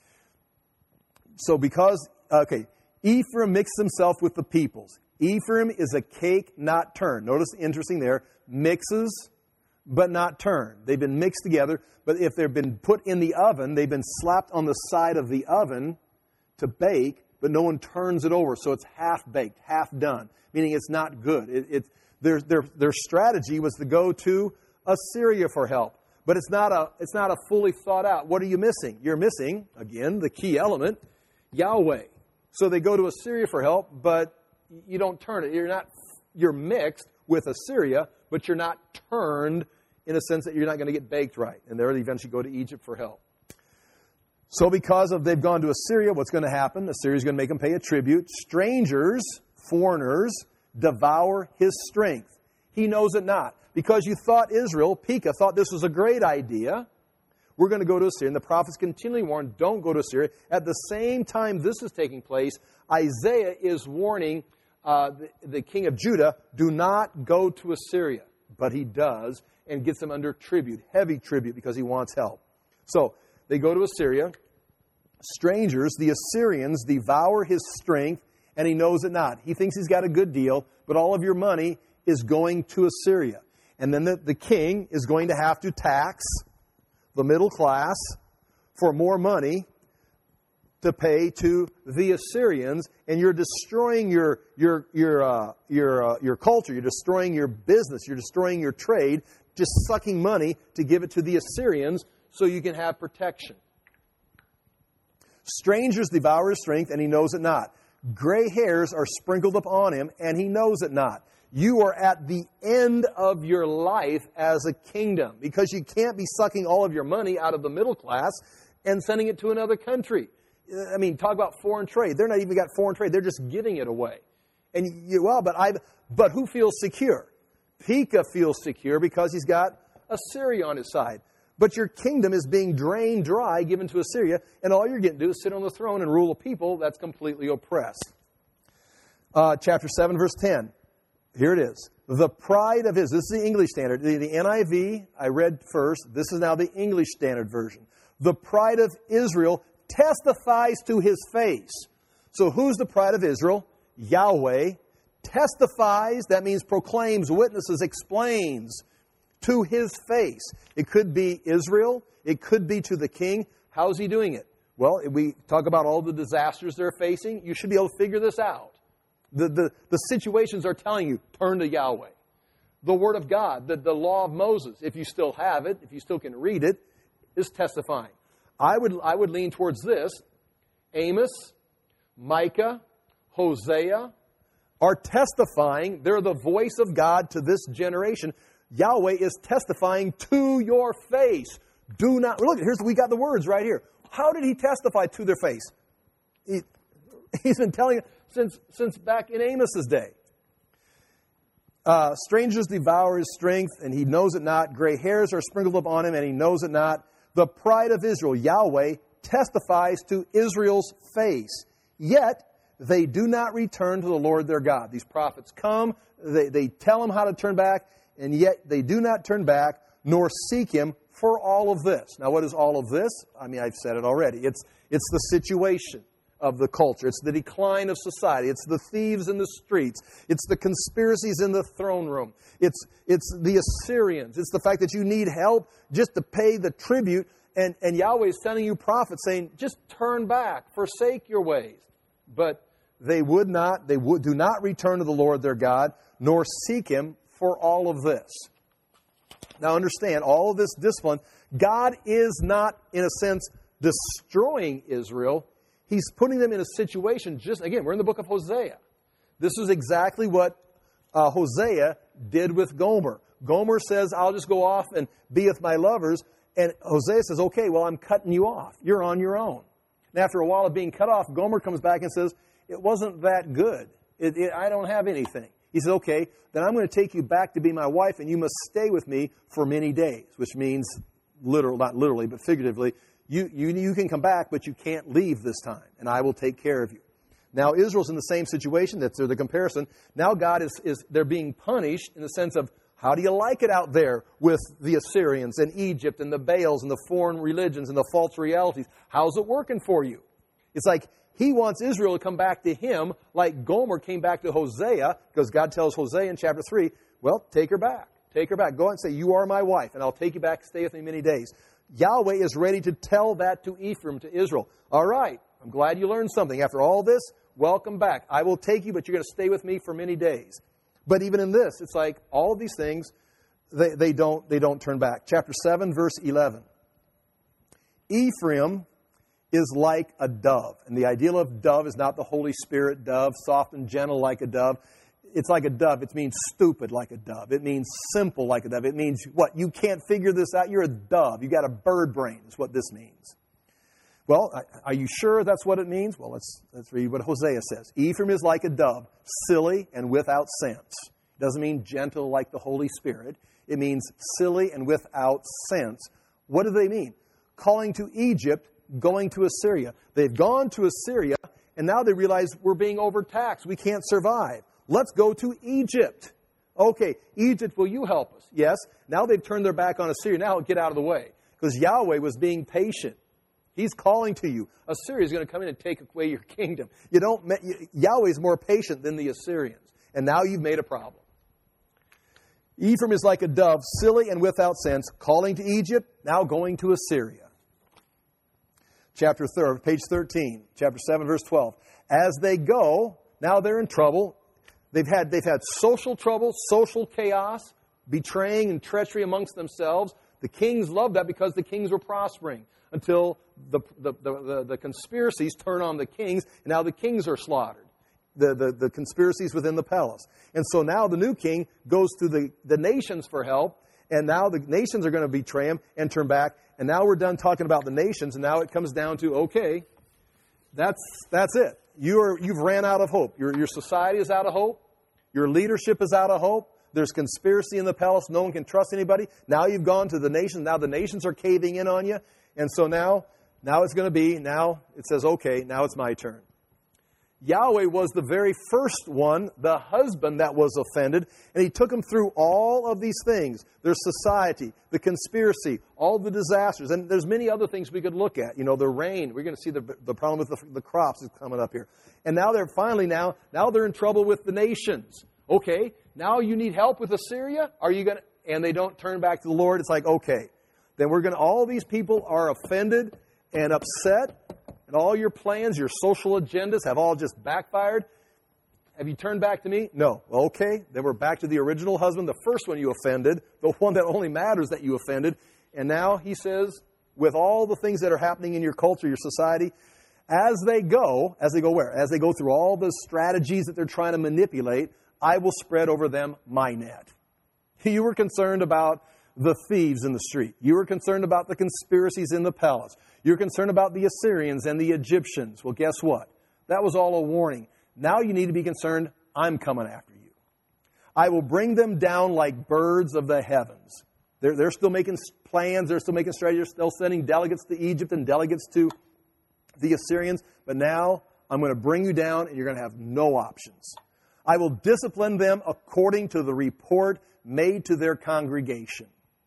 A: So because, okay, Ephraim mixed himself with the peoples. Ephraim is a cake not turned. Notice, interesting there, mixes but not turned. They've been mixed together, but if they've been put in the oven, they've been slapped on the side of the oven to bake, but no one turns it over, so it's half-baked, half-done, meaning it's not good. It, it, their, their, their strategy was to go to Assyria for help, but it's not a it's not a fully thought out. What are you missing? You're missing, again, the key element, Yahweh. So they go to Assyria for help, but you don't turn it. You're not you're mixed with Assyria, but you're not turned in a sense that you're not going to get baked right. And they'll eventually go to Egypt for help. So because of they've gone to Assyria, what's going to happen? Assyria's going to make them pay a tribute. Strangers, foreigners, devour his strength. He knows it not. Because you thought Israel, Pekah, thought this was a great idea, we're going to go to Assyria. And the prophets continually warn, don't go to Assyria. At the same time this is taking place, Isaiah is warning uh, the, the king of Judah, do not go to Assyria. But he does, and gets them under tribute, heavy tribute, because he wants help. So, they go to Assyria. Strangers, the Assyrians, devour his strength, and he knows it not. He thinks he's got a good deal, but all of your money is going to Assyria. And then the, the king is going to have to tax the middle class for more money to pay to the Assyrians, and you're destroying your your your uh, your uh, your culture. You're destroying your business. You're destroying your trade, just sucking money to give it to the Assyrians so you can have protection. Strangers devour his strength, and he knows it not. Gray hairs are sprinkled upon him, and he knows it not. You are at the end of your life as a kingdom, because you can't be sucking all of your money out of the middle class and sending it to another country. I mean, talk about foreign trade. They're not even got foreign trade. They're just giving it away. And you, well, but I, but who feels secure? Pekah feels secure because he's got Assyria on his side. But your kingdom is being drained dry, given to Assyria, and all you're getting to do is sit on the throne and rule a people that's completely oppressed. Uh, chapter seven, verse ten. Here it is. The pride of Israel. This is the English Standard. The, the N I V I read first. This is now the English Standard Version. The pride of Israel testifies to his face. So who's the pride of Israel? Yahweh. Testifies, that means proclaims, witnesses, explains to his face. It could be Israel. It could be to the king. How's he doing it? Well, if we talk about all the disasters they're facing, you should be able to figure this out. The, the, the situations are telling you, turn to Yahweh. The Word of God, the, the law of Moses, if you still have it, if you still can read it, is testifying. I would, I would lean towards this. Amos, Micah, Hosea are testifying. They're the voice of God to this generation. Yahweh is testifying to your face. Do not, look, here's, we got the words right here. How did he testify to their face? He, he's been telling it since, since back in Amos's day. Uh, strangers devour his strength, and he knows it not. Gray hairs are sprinkled upon him, and he knows it not. The pride of Israel, Yahweh, testifies to Israel's face. Yet, they do not return to the Lord their God. These prophets come, they, they tell them how to turn back, and yet they do not turn back, nor seek him for all of this. Now, what is all of this? I mean, I've said it already. It's, it's the situation of the culture. It's the decline of society. It's the thieves in the streets. It's the conspiracies in the throne room. It's, it's the Assyrians. It's the fact that you need help just to pay the tribute. And, and Yahweh is sending you prophets saying, just turn back, forsake your ways. But they would not, they would do not return to the Lord their God, nor seek him for all of this. Now understand, all of this discipline, God is not, in a sense, destroying Israel. He's putting them in a situation, just, again, we're in the book of Hosea. This is exactly what uh, Hosea did with Gomer. Gomer says, I'll just go off and be with my lovers. And Hosea says, okay, well, I'm cutting you off. You're on your own. And after a while of being cut off, Gomer comes back and says, it wasn't that good. It, it, I don't have anything. He says, okay, then I'm going to take you back to be my wife, and you must stay with me for many days, which means, literal, not literally, but figuratively, you, you, you can come back, but you can't leave this time, and I will take care of you. Now Israel's in the same situation. That's the comparison. Now God is, is they're being punished in the sense of, how do you like it out there with the Assyrians and Egypt and the Baals and the foreign religions and the false realities? How's it working for you? It's like he wants Israel to come back to him like Gomer came back to Hosea, because God tells Hosea in chapter three, well, take her back. Take her back. Go out and say, you are my wife, and I'll take you back, stay with me many days. Yahweh is ready to tell that to Ephraim, to Israel. All right, I'm glad you learned something. After all this, welcome back. I will take you, but you're going to stay with me for many days. But even in this, it's like all of these things, they, they don't they don't turn back. Chapter seven, verse eleven. Ephraim is like a dove. And the ideal of dove is not the Holy Spirit dove, soft and gentle like a dove. It's like a dove. It means stupid like a dove. It means simple like a dove. It means what? You can't figure this out. You're a dove. You got a bird brain is what this means. Well, are you sure that's what it means? Well, let's let's read what Hosea says. Ephraim is like a dove, silly and without sense. It doesn't mean gentle like the Holy Spirit. It means silly and without sense. What do they mean? Calling to Egypt, going to Assyria. They've gone to Assyria, and now they realize we're being overtaxed. We can't survive. Let's go to Egypt. Okay, Egypt, will you help us? Yes. Now they've turned their back on Assyria. Now get out of the way. Because Yahweh was being patient. He's calling to you. Assyria is going to come in and take away your kingdom. You don't. Yahweh is more patient than the Assyrians. And now you've made a problem. Ephraim is like a dove, silly and without sense, calling to Egypt, now going to Assyria. Chapter third, page thirteen, chapter seven, verse twelve. As they go, now they're in trouble. They've had, they've had social trouble, social chaos, betraying and treachery amongst themselves. The kings loved that because the kings were prospering until the, the, the, the, the conspiracies turn on the kings, and now the kings are slaughtered. The, the, the conspiracies within the palace. And so now the new king goes to the, the nations for help, and now the nations are going to betray him and turn back. And now we're done talking about the nations, and now it comes down to, okay, that's that's it. You're, you've ran out of hope. Your, your society is out of hope. Your leadership is out of hope. There's conspiracy in the palace. No one can trust anybody. Now you've gone to the nations. Now the nations are caving in on you. And so now, now it's going to be, now it says, okay, now it's my turn. Yahweh was the very first one, the husband that was offended, and he took them through all of these things. There's society, the conspiracy, all the disasters, and there's many other things we could look at. You know, the rain. We're going to see the, the problem with the, the crops is coming up here. And now they're finally now, now they're in trouble with the nations. Okay, now you need help with Assyria? Are you going to, and they don't turn back to the Lord? It's like, okay, then we're going to, all these people are offended and upset. And all your plans, your social agendas have all just backfired. Have you turned back to me? No. Okay. Then we're back to the original husband, the first one you offended, the one that only matters that you offended. And now he says, with all the things that are happening in your culture, your society, as they go, as they go where? As they go through all the strategies that they're trying to manipulate, I will spread over them my net. You were concerned about the thieves in the street. You were concerned about the conspiracies in the palace. You're concerned about the Assyrians and the Egyptians. Well, guess what? That was all a warning. Now you need to be concerned, I'm coming after you. I will bring them down like birds of the heavens. They're, they're still making plans. They're still making strategies. They're still sending delegates to Egypt and delegates to the Assyrians. But now I'm going to bring you down and you're going to have no options. I will discipline them according to the report made to their congregation.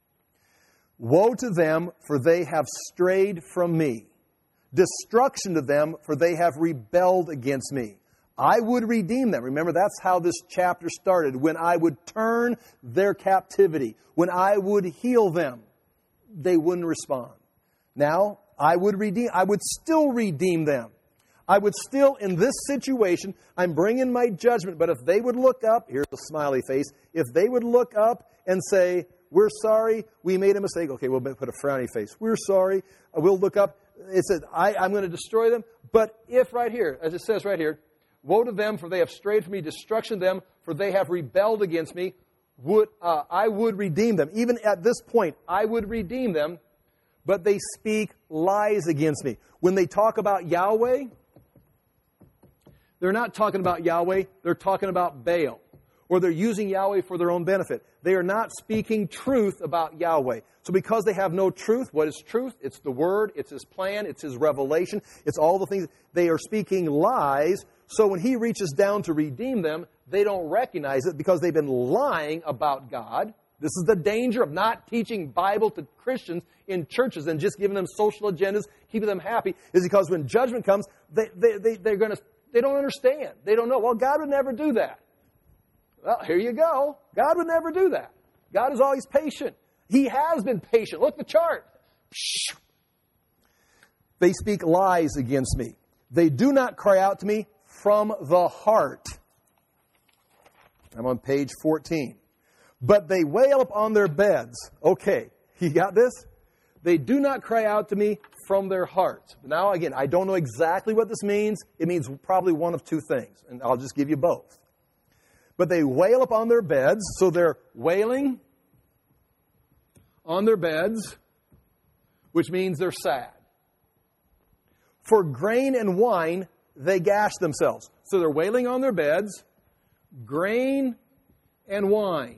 A: Woe to them, for they have strayed from me. Destruction to them, for they have rebelled against me. I would redeem them. Remember, that's how this chapter started. When I would turn their captivity, when I would heal them, they wouldn't respond. Now, I would redeem, I would still redeem them. I would still, in this situation, I'm bringing my judgment, but if they would look up, here's a smiley face, if they would look up and say, we're sorry, we made a mistake. Okay, we'll put a frowny face. We're sorry. We'll look up. It says, I, I'm going to destroy them. But if right here, as it says right here, woe to them, for they have strayed from me. Destruction to them, for they have rebelled against me. Would uh, I would redeem them. Even at this point, I would redeem them. But they speak lies against me. When they talk about Yahweh, they're not talking about Yahweh. They're talking about Baal. Or they're using Yahweh for their own benefit. They are not speaking truth about Yahweh. So because they have no truth, what is truth? It's the Word, it's His plan, it's His revelation, it's all the things. They are speaking lies So when he reaches down to redeem them, they don't recognize it because they've been lying about God. This is the danger of not teaching Bible to Christians in churches and just giving them social agendas, keeping them happy, is because when judgment comes, they, they, they, they're gonna, they don't understand. They don't know. Well, God would never do that. Well, here you go. God would never do that. God is always patient. He has been patient. Look at the chart. They speak lies against me. They do not cry out to me from the heart. I'm on page fourteen. But they wail upon their beds. Okay, you got this? They do not cry out to me from their hearts. Now, again, I don't know exactly what this means. It means probably one of two things, and I'll just give you both. But they wail upon their beds, so they're wailing on their beds, which means they're sad. For grain and wine, they gash themselves. So they're wailing on their beds, grain and wine.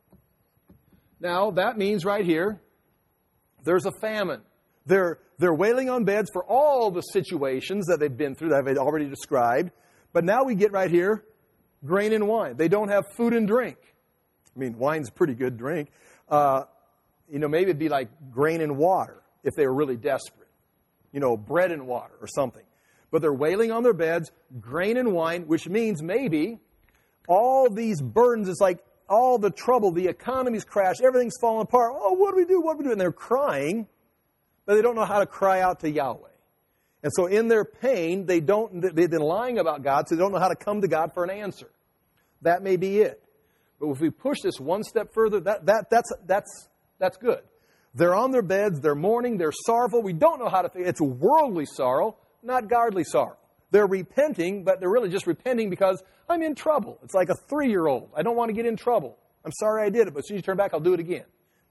A: Now, that means right here, there's a famine. They're, they're wailing on beds for all the situations that they've been through that I've already described. But now we get right here, grain and wine. They don't have food and drink. I mean, wine's a pretty good drink. Uh, you know, maybe it'd be like grain and water if they were really desperate. You know, bread and water or something. But they're wailing on their beds, grain and wine, which means maybe all these burdens, it's like all the trouble, the economy's crashed, everything's falling apart. Oh, what do we do? What do we do? And they're crying, but they don't know how to cry out to Yahweh. And so in their pain, they don't, they've been lying about God, so they don't know how to come to God for an answer. That may be it. But if we push this one step further, that, that, that's, that's, that's good. They're on their beds, they're mourning, they're sorrowful. We don't know how to think. It's worldly sorrow, not godly sorrow. They're repenting, but they're really just repenting because I'm in trouble. It's like a three-year-old. I don't want to get in trouble. I'm sorry I did it, but as soon as you turn back, I'll do it again.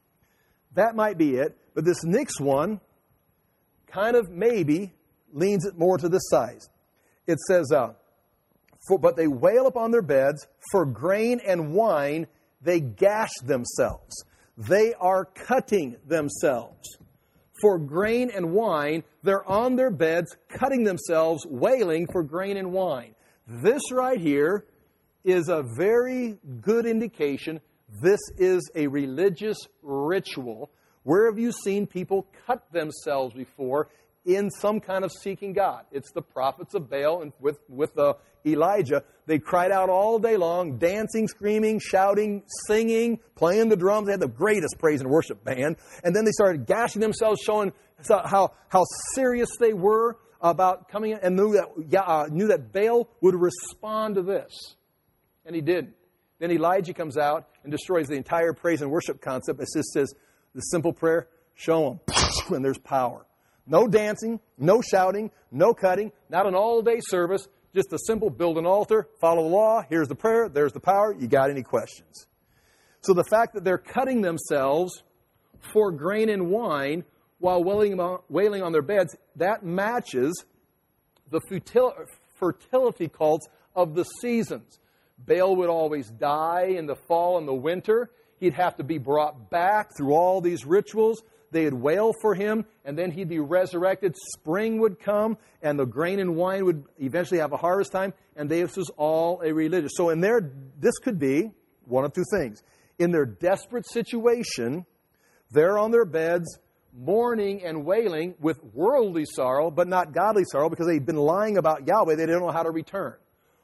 A: That might be it. But this next one kind of maybe leans it more to this side. It says, uh, for, but they wail upon their beds, for grain and wine they gash themselves. They are cutting themselves. For grain and wine, they're on their beds, cutting themselves, wailing for grain and wine. This right here is a very good indication this is a religious ritual. Where have you seen people cut themselves before in some kind of seeking God? It's the prophets of Baal and with, with uh, Elijah. They cried out all day long, dancing, screaming, shouting, singing, playing the drums. They had the greatest praise and worship band. And then they started gashing themselves, showing how, how serious they were about coming in, and knew that, uh, knew that Baal would respond to this. And he didn't. Then Elijah comes out and destroys the entire praise and worship concept. It just says the simple prayer, show them, and there's power. No dancing, no shouting, no cutting, not an all-day service, just a simple build an altar, follow the law, here's the prayer, there's the power, you got any questions? So the fact that they're cutting themselves for grain and wine while wailing on, wailing on their beds, that matches the futil- fertility cults of the seasons. Baal would always die in the fall and the winter. He'd have to be brought back through all these rituals. They'd wail for him, and then he'd be resurrected. Spring would come, and the grain and wine would eventually have a harvest time, and this was all a religious. So in their, this could be one of two things. In their desperate situation, they're on their beds, mourning and wailing with worldly sorrow, but not godly sorrow, because they've been lying about Yahweh. They don't know how to return.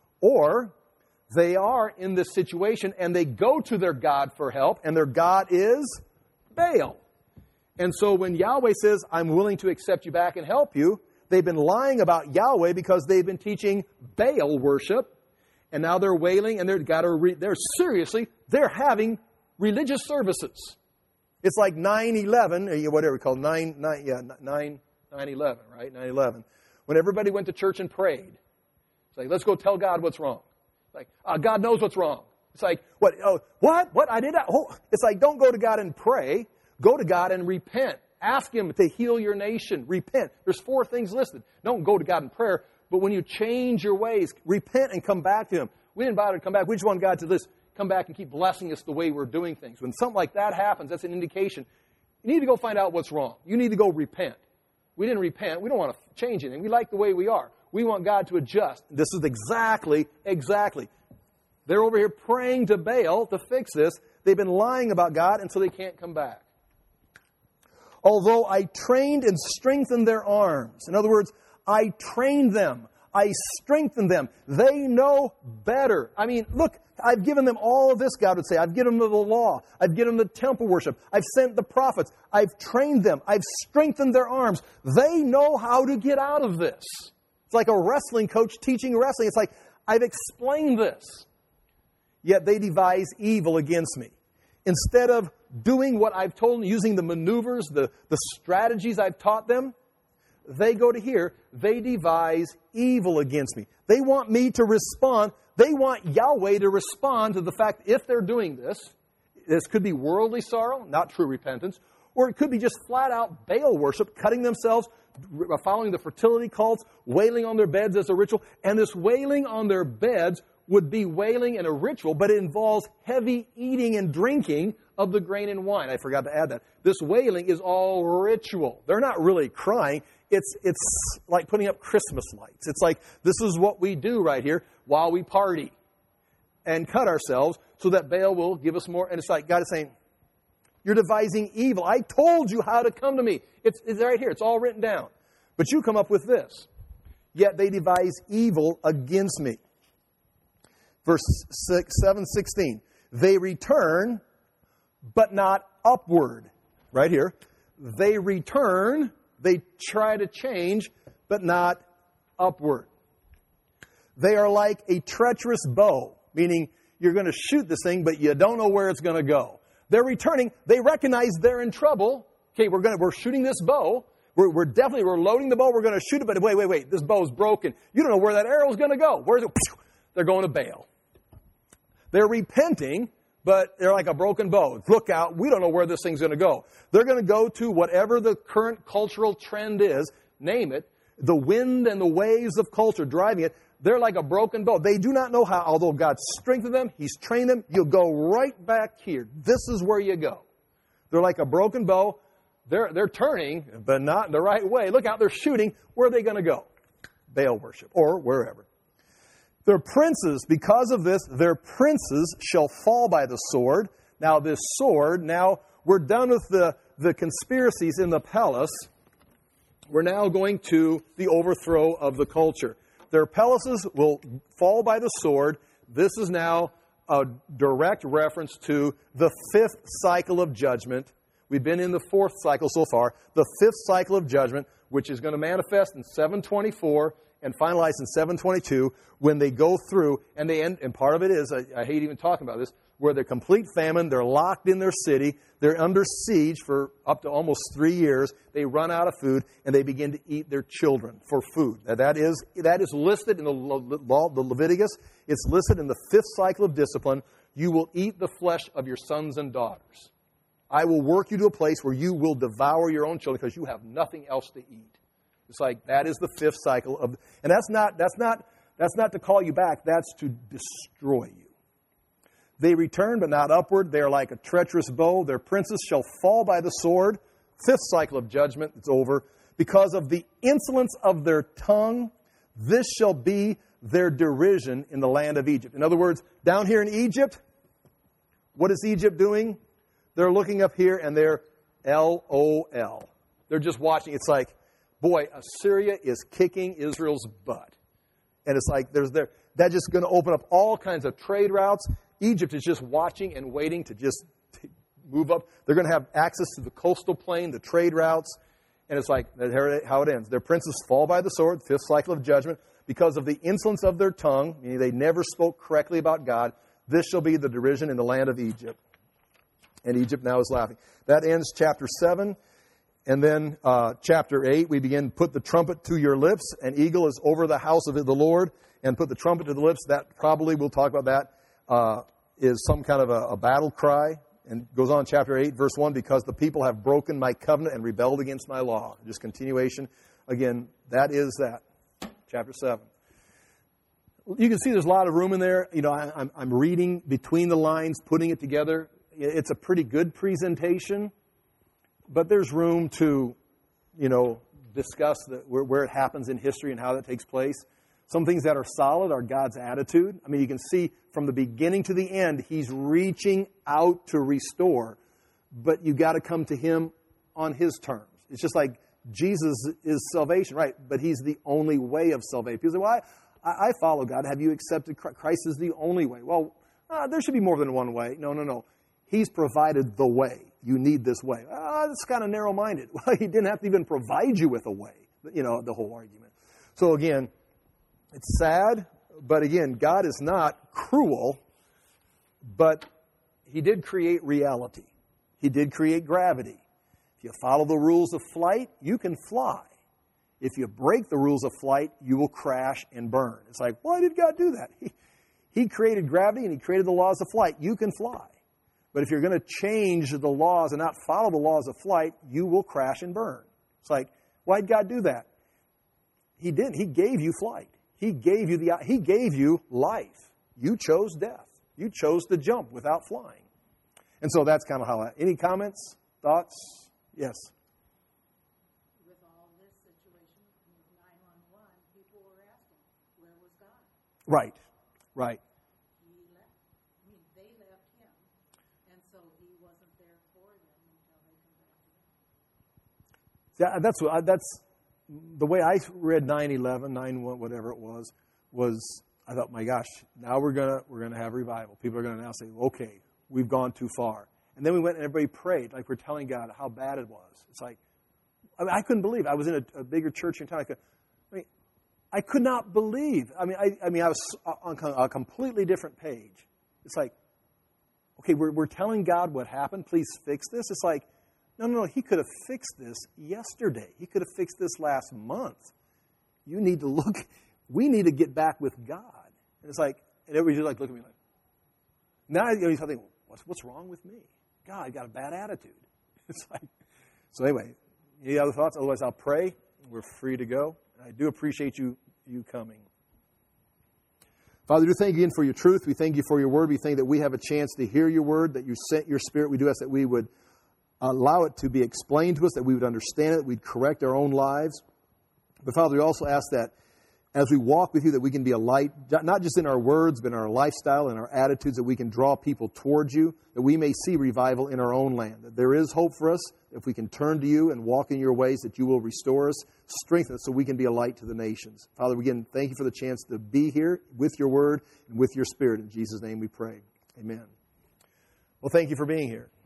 A: Or they are in this situation, and they go to their God for help, and their God is Baal. And so when Yahweh says, I'm willing to accept you back and help you, they've been lying about Yahweh because they've been teaching Baal worship. And now they're wailing, and they're got to re- they're seriously, they're having religious services. It's like nine eleven, or whatever it's called, nine, nine, yeah, nine, nine eleven, right? nine eleven. When everybody went to church and prayed. It's like, let's go tell God what's wrong. It's like, uh, God knows what's wrong. It's like, what? Oh, what? What? I did that? Oh. It's like, don't go to God and pray. Go to God and repent. Ask Him to heal your nation. Repent. There's four things listed. Don't go to God in prayer, but when you change your ways, repent and come back to Him. We didn't bother to come back. We just want God to this, come back and keep blessing us the way we're doing things. When something like that happens, that's an indication. You need to go find out what's wrong. You need to go repent. We didn't repent. We don't want to change anything. We like the way we are. We want God to adjust. This is exactly, exactly. They're over here praying to Baal to fix this. They've been lying about God, and so they can't come back. Although I trained and strengthened their arms. In other words, I trained them. I strengthened them. They know better. I mean, look, I've given them all of this, God would say. I've given them the law. I've given them the temple worship. I've sent the prophets. I've trained them. I've strengthened their arms. They know how to get out of this. It's like a wrestling coach teaching wrestling. It's like, I've explained this. Yet they devise evil against me. Instead of doing what I've told them, using the maneuvers, the, the strategies I've taught them, they go to here, they devise evil against me. They want me to respond. They want Yahweh to respond to the fact if they're doing this, this could be worldly sorrow, not true repentance, or it could be just flat out Baal worship, cutting themselves, following the fertility cults, wailing on their beds as a ritual. And this wailing on their beds would be wailing in a ritual, but it involves heavy eating and drinking of the grain and wine. I forgot to add that. This wailing is all ritual. They're not really crying. It's it's like putting up Christmas lights. It's like, this is what we do right here while we party and cut ourselves so that Baal will give us more. And it's like God is saying, you're devising evil. I told you how to come to me. It's, it's right here. It's all written down. But you come up with this. Yet they devise evil against me. Verse six, seven sixteen. They return, but not upward. Right here. They return, they try to change, but not upward. They are like a treacherous bow, meaning you're going to shoot this thing, but you don't know where it's going to go. They're returning. They recognize they're in trouble. Okay, we're going to, we're shooting this bow. We're, we're definitely, we're loading the bow. We're going to shoot it, but wait, wait, wait. This bow is broken. You don't know where that arrow is going to go. Where's it? They're going to Baal. They're repenting, but they're like a broken bow. Look out. We don't know where this thing's going to go. They're going to go to whatever the current cultural trend is. Name it. The wind and the waves of culture driving it. They're like a broken bow. They do not know how, although God strengthened them, He's trained them, you'll go right back here. This is where you go. They're like a broken bow. They're, they're turning, but not in the right way. Look out, they're shooting. Where are they going to go? Baal worship, or wherever. Their princes, because of this, their princes shall fall by the sword. Now this sword, now we're done with the, the conspiracies in the palace. We're now going to the overthrow of the culture. Their palaces will fall by the sword. This is now a direct reference to the fifth cycle of judgment. We've been in the fourth cycle so far. The fifth cycle of judgment, which is going to manifest in seven twenty-four and finalize in seven twenty-two when they go through, and they end, and part of it is, I, I hate even talking about this, where they're complete famine, they're locked in their city, they're under siege for up to almost three years, they run out of food, and they begin to eat their children for food. Now that is that is listed in the law, the Leviticus, it's listed in the fifth cycle of discipline. You will eat the flesh of your sons and daughters. I will work you to a place where you will devour your own children because you have nothing else to eat. It's like that is the fifth cycle of, and that's not that's not that's not to call you back. That's to destroy you. They return, but not upward. They are like a treacherous bow. Their princes shall fall by the sword. Fifth cycle of judgment. It's over because of the insolence of their tongue. This shall be their derision in the land of Egypt. In other words, down here in Egypt, what is Egypt doing? They're looking up here and they're L O L. They're just watching. It's like, boy, Assyria is kicking Israel's butt. And it's like, there's there, that's just going to open up all kinds of trade routes. Egypt is just watching and waiting to just t- move up. They're going to have access to the coastal plain, the trade routes. And it's like, that's how it ends. Their princes fall by the sword, fifth cycle of judgment, because of the insolence of their tongue, meaning they never spoke correctly about God. This shall be the derision in the land of Egypt. And Egypt now is laughing. That ends chapter seven. And then uh, chapter eight, we begin, put the trumpet to your lips. An eagle is over the house of the Lord. And put the trumpet to the lips. That probably, we'll talk about that, uh, is some kind of a, a battle cry. And goes on, chapter eight, verse one, because the people have broken my covenant and rebelled against my law. Just continuation. Again, that is that. Chapter seven. You can see there's a lot of room in there. You know, I, I'm, I'm reading between the lines, putting it together. It's a pretty good presentation. But there's room to, you know, discuss the, where, where it happens in history and how that takes place. Some things that are solid are God's attitude. I mean, you can see from the beginning to the end, He's reaching out to restore. But you got to come to Him on His terms. It's just like Jesus is salvation, right? But He's the only way of salvation. People say, well, I, I follow God. Have you accepted Christ? Christ is the only way. Well, uh, there should be more than one way. No, no, no. He's provided the way. You need this way. Ah, that's kind of narrow-minded. Well, He didn't have to even provide you with a way. You know, the whole argument. So again, it's sad, but again, God is not cruel, but He did create reality. He did create gravity. If you follow the rules of flight, you can fly. If you break the rules of flight, you will crash and burn. It's like, why did God do that? He, he created gravity and He created the laws of flight. You can fly. But if you're going to change the laws and not follow the laws of flight, you will crash and burn. It's like, why did God do that? He didn't. He gave you flight. He gave you the. He gave you life. You chose death. You chose to jump without flying. And so that's kind of how I... Any comments? Thoughts? Yes.
B: With all this situation with nine one one, people were asking, where was God?
A: Right. Right.
B: He left. I mean, they left Him. And so He wasn't there for them until they come back to Him.
A: Yeah, that's what I, that's the way I read nine eleven, nine one, whatever it was, was I thought, my gosh, now we're gonna we're gonna have revival. People are gonna now say, okay, we've gone too far. And then we went and everybody prayed, like we're telling God how bad it was. It's like, I mean, I couldn't believe it. I was in a, a bigger church in town. I, could, I mean, I could not believe. I mean, I, I mean, I was on a completely different page. It's like, okay, we're we're telling God what happened. Please fix this. It's like, no, no, no. He could have fixed this yesterday. He could have fixed this last month. You need to look. We need to get back with God. And it's like, and everybody's just like, look at me like. Now you know, he's thinking, what's what's wrong with me? God, I got a bad attitude. It's like, so anyway, any other thoughts? Otherwise, I'll pray. We're free to go. I do appreciate you you coming. Father, we thank you again for your truth. We thank you for your word. We thank that we have a chance to hear your word, that you sent your Spirit. We do ask that we would allow it to be explained to us, that we would understand it, we'd correct our own lives. But Father, we also ask that as we walk with you, that we can be a light, not just in our words, but in our lifestyle and our attitudes, that we can draw people towards you, that we may see revival in our own land, that there is hope for us if we can turn to you and walk in your ways, that you will restore us, strengthen us so we can be a light to the nations. Father, again, thank you for the chance to be here with your word and with your Spirit. In Jesus' name we pray. Amen. Well, thank you for being here.